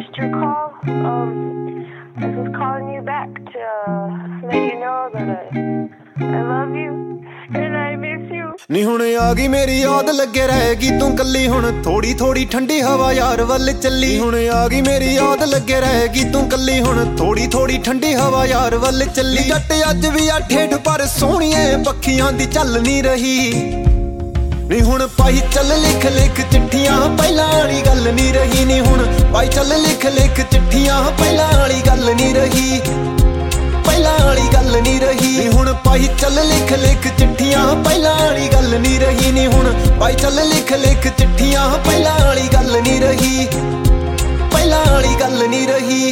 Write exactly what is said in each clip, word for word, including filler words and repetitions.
missed your call. Um, I was calling you back to uh, let you know that I, I love you and I miss you. ਨੀ ਹੁਣ ਆ ਗਈ ਮੇਰੀ ਯਾਦ ਲੱਗੇ ਰਹੇਗੀ ਤੂੰ ਕੱਲੀ ਹੁਣ ਥੋੜੀ ਥੋੜੀ ਠੰਡੀ ਹਵਾ ਯਾਰ ਵੱਲ ਚੱਲੀ ਹੁਣ ਆ ਗਈ ਮੇਰੀ ਯਾਦ ਲੱਗੇ ਰਹੇਗੀ ਤੂੰ ਕੱਲੀ ਹੁਣ ਥੋੜੀ ਥੋੜੀ ਠੰਡੀ ਹਵਾ ਯਾਰ ਵੱਲ ਚੱਲੀ ਜੱਟ ਅੱਜ ਵੀ ਆ ਠੇਠ ਪਰ ਸੋਹਣੀਏ ਪੱਖੀਆਂ ਦੀ ਚੱਲ ਨਹੀਂ ਰਹੀ ਨੀ ਹੁਣ ਪਾਈ ਚੱਲ ਲਿਖ ਲਿਖ ਚਿੱਠੀਆਂ ਪਹਿਲਾਂ ਵਾਲੀ ਗੱਲ ਨਹੀਂ ਰਹੀ ਨੀ ਹੁਣ ਪਾਈ ਚੱਲ ਲਿਖ ਲਿਖ ਚਿੱਠੀਆਂ ਪਹਿਲਾਂ ਵਾਲੀ ਗੱਲ ਨਹੀਂ ਰਹੀ ਪਹਿਲਾਂ ਵਾਲੀ ਗੱਲ ਨਹੀਂ ਰਹੀ ਨੀ ਹੁਣ ਪਾਈ ਚੱਲ ਲਿਖ ਲਿਖ ਚਿੱਠੀਆਂ ਪਹਿਲਾਂ ਵਾਲੀ ਗੱਲ ਨਹੀਂ ਰਹੀ ਨੀ ਹੁਣ ਪਾਈ ਚੱਲ ਲਿਖ ਲਿਖ ਚਿੱਠੀਆਂ ਪਹਿਲਾਂ ਵਾਲੀ ਗੱਲ ਨਹੀਂ ਰਹੀ ਪਹਿਲਾਂ ਵਾਲੀ ਗੱਲ ਨਹੀਂ ਰਹੀ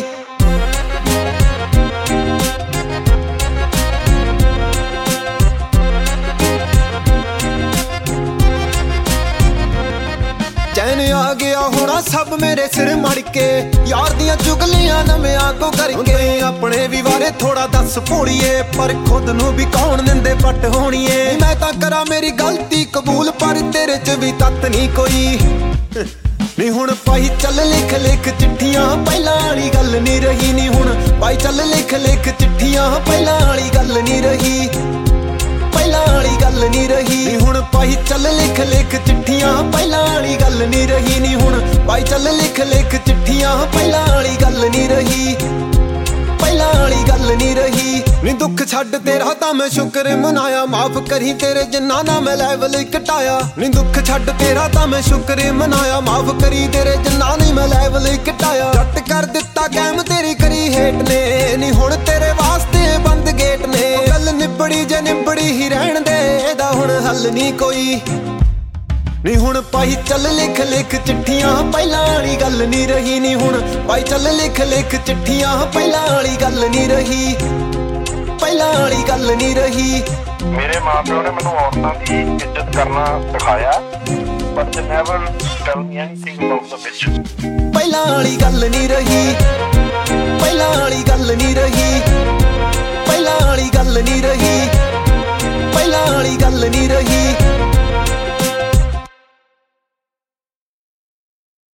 ਚੈਨ ਆ ਗਿਆ ਹੋਣਾ ਸਭ ਮੇਰੇ ਸਿਰ ਮੜ ਕੇ ਯਾਰ ਦੀਆਂ ਚੁਗਲੀਆਂ ਨਵਿਆਂ ਕੋ ਕਰਕੇ ਆਪਣੇ ਵੀ ਬਾਰੇ ਥੋੜਾ ਦੱਸ ਭੋਲੀਏ ਪਰ ਖੁਦ ਨੂੰ ਵੀ ਕੌਣ ਦਿੰਦੇ ਪੱਟ ਹੋਣੀਏ ਮੈਂ ਤਾਂ ਕਰਾਂ ਮੇਰੀ ਗਲਤੀ ਕਬੂਲ ਪਰ ਤੇਰੇ ਚ ਵੀ ਤੱਤ ਨਹੀਂ ਕੋਈ ਨੀ ਹੁਣ ਪਾਈ ਚੱਲ ਲਿਖ ਲਿਖ ਚਿੱਠੀਆਂ ਪਹਿਲਾਂ ਵਾਲੀ ਗੱਲ ਨਹੀਂ ਰਹੀ ਨੀ ਹੁਣ ਪਾਈ ਚੱਲ ਲਿਖ ਲਿਖ ਚਿੱਠੀਆਂ ਪਹਿਲਾਂ ਵਾਲੀ ਗੱਲ ਨਹੀਂ ਰਹੀ ਪਹਿਲਾਂ ਵਾਲੀ ਗੱਲ ਨਹੀਂ ਰਹੀ ਨੀ ਹੁਣ ਪਾਈ ਚੱਲ ਲਿਖ ਲਿਖ ਚਿੱਠੀਆਂ ਪਹਿਲਾਂ ਵਾਲੀ ਗੱਲ ਨਹੀਂ ਰਹੀ ਨੀ ਹੁਣ ਪਾਈ ਚੱਲ ਲਿਖ ਲਿਖ ਚਿੱਠੀਆਂ ਪਹਿਲਾਂ ਵਾਲੀ ਗੱਲ ਨਹੀਂ ਰਹੀ ਪਹਿਲਾਂ ਵਾਲੀ ਗੱਲ ਨਹੀਂ ਰਹੀ ਨੀ ਦੁੱਖ ਛੱਡ ਤੇਰਾ ਤਾਂ ਮੈਂ ਸ਼ੁਕਰ ਮਨਾਇਆ ਮਾਫ ਕਰੀ ਤੇਰੇ ਜਿੰਨਾ ਨਾ ਮੈਂ ਲੈਵਲ ਘਟਾਇਆ ਨੀ ਦੁੱਖ ਛੱਡ ਤੇਰਾ ਤਾਂ ਮੈਂ ਸ਼ੁਕਰ ਮਨਾਇਆ ਮਾਫ ਕਰੀ ਤੇਰੇ ਜਿੰਨਾ ਨਹੀਂ ਮੈਂ ਲੈਵਲ ਘਟਾਇਆ ਜੱਟ ਕਰ ਦਿੱਤਾ ਕੈਮ ਤੇਰੀ ਕਰੀ ਹੇਟ ਨੇ ਨੀ ਹੁਣ ਤੇਰੇ ਵਾਸਤੇ ਬੰਦ ਗੇਟ ਨੇ ਗੱਲ ਨਿਬੜੀ ਜੇ ਨਿਬੜੀ ਹੀ ਰਹਿਣ ਦੇ ਇਹਦਾ ਹੁਣ ਹੱਲ ਨਹੀਂ ਕੋਈ ਨੀ ਹੁਣ ਪਾਈ ਚੱਲ ਲਿਖ ਲਿਖ ਚਿੱਠੀਆਂ ਪਹਿਲਾਂ ਵਾਲੀ ਗੱਲ ਨਹੀਂ ਰਹੀ ਨੀ ਹੁਣ ਪਾਈ ਚੱਲ ਲਿਖ ਲਿਖ ਚਿੱਠੀਆਂ ਪਹਿਲਾਂ ਵਾਲੀ ਗੱਲ ਨਹੀਂ ਰਹੀ ਪਹਿਲਾਂ ਵਾਲੀ ਗੱਲ ਨਹੀਂ ਰਹੀ ਮੇਰੇ ਮਾਪਿਓ ਨੇ ਮੈਨੂੰ ਔਰਤਾਂ ਦੀ ਇੱਜ਼ਤ ਕਰਨਾ ਸਿਖਾਇਆ ਪਰ they never tell me anything about the bitch ਪਹਿਲਾਂ ਵਾਲੀ ਗੱਲ ਨਹੀਂ ਰਹੀ ਪਹਿਲਾਂ ਵਾਲੀ ਗੱਲ ਨਹੀਂ ਰਹੀ ਪਹਿਲਾਂ ਵਾਲੀ ਗੱਲ ਨਹੀਂ ਰਹੀ ਪਹਿਲਾਂ ਵਾਲੀ ਗੱਲ ਨਹੀਂ ਰਹੀ